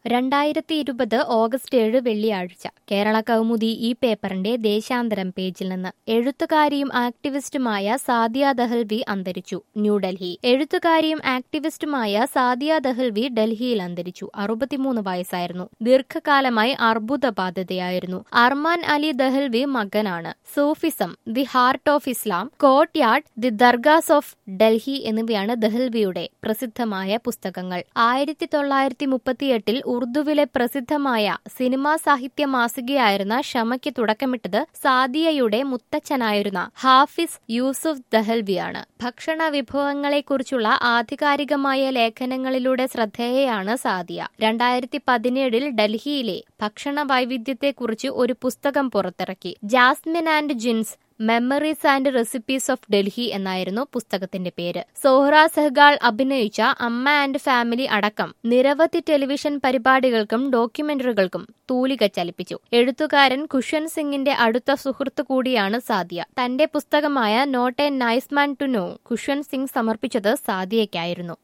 2020 August 7 വെള്ളിയാഴ്ച കേരള കൗമുദി ഈ പേപ്പറിന്റെ ദേശാന്തരം പേജിൽ നിന്ന് എഴുത്തുകാരിയും ആക്ടിവിസ്റ്റുമായ സാദിയ ദഹൽവി അന്തരിച്ചു. ന്യൂഡൽഹി. എഴുത്തുകാരിയും ആക്ടിവിസ്റ്റുമായ സാദിയ ദഹൽവി ഡൽഹിയിൽ അന്തരിച്ചു. 63 വയസ്സായിരുന്നു. ദീർഘകാലമായി അർബുദ ബാധിതയായിരുന്നു. അർമാൻ അലി ദഹൽവി മകനാണ്. Sufism, the heart of Islam, courtyard, the dargahs of Delhi എന്നിവയാണ് ദഹൽവിയുടെ പ്രസിദ്ധമായ പുസ്തകങ്ങൾ. 1938 ഉറുദുവിലെ പ്രസിദ്ധമായ സിനിമാ സാഹിത്യ മാസികയായിരുന്ന ഷമയ്ക്ക് തുടക്കമിട്ടത് സാദിയയുടെ മുത്തച്ഛനായിരുന്ന ഹാഫിസ് യൂസുഫ് ദഹൽവിയാണ്. ഭക്ഷണ വിഭവങ്ങളെക്കുറിച്ചുള്ള ആധികാരികമായ ലേഖനങ്ങളിലൂടെ ശ്രദ്ധേയയാണ് സാദിയ. 2017 ഡൽഹിയിലെ ഭക്ഷണ വൈവിധ്യത്തെക്കുറിച്ച് ഒരു പുസ്തകം പുറത്തിറക്കി. Jasmine and jinns memories and recipes of Delhi എന്നായിരുന്നു പുസ്തകത്തിന്റെ പേര്. സോഹ്റ സെഹ്ഗാൾ അഭിനയിച്ച അമ്മ ആൻഡ് ഫാമിലി അടക്കം നിരവധി ടെലിവിഷൻ പരിപാടികൾക്കും ഡോക്യുമെന്ററികൾക്കും തൂലിക ചലിപ്പിച്ചു. എഴുത്തുകാരൻ ഖുഷ്വന്ത് സിംഗിന്റെ അടുത്ത സുഹൃത്തു കൂടിയാണ് സാദിയ. തന്റെ പുസ്തകമായ not a nice man to know Khushwant Singh സമർപ്പിച്ചത് സാദിയയ്ക്കായിരുന്നു.